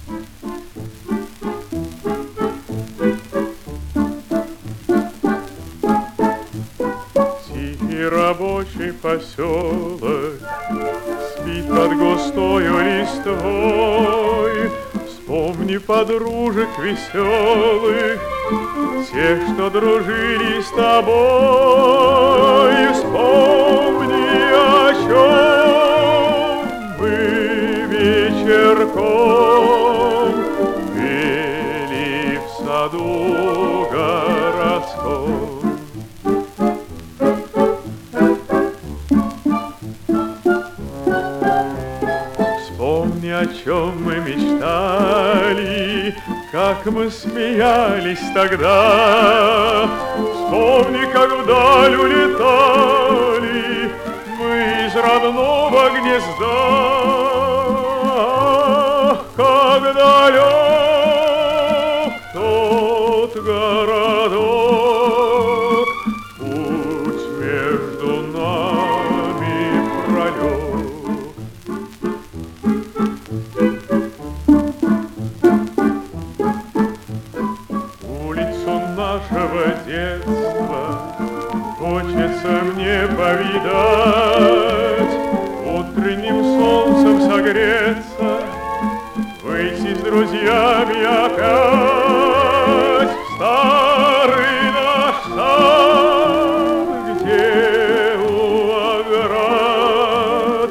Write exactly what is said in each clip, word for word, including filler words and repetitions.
Тихий рабочий поселок спит под густою листвой. Вспомни подружек веселых, тех, что дружили с тобой. Вспомни, о чем мы вечерком пели в саду городском. Вспомни, о чем мы мечтали, как мы смеялись тогда. Вспомни, как вдаль улетали мы из родного гнезда. Ах, как далек тот городок, путь между нами пролег. Нашего детства хочется мне повидать, утренним солнцем согреться, выйти с друзьями опять в старый наш сад, где у оград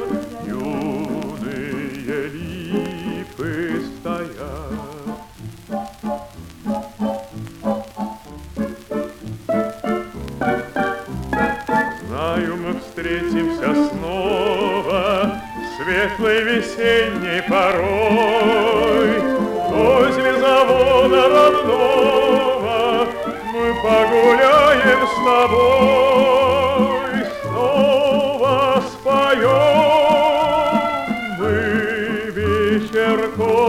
юные липы стоят. Знаю, мы встретимся снова светлой весенней порой. Возле завода родного мы погуляем с тобой. Снова споем мы вечерком.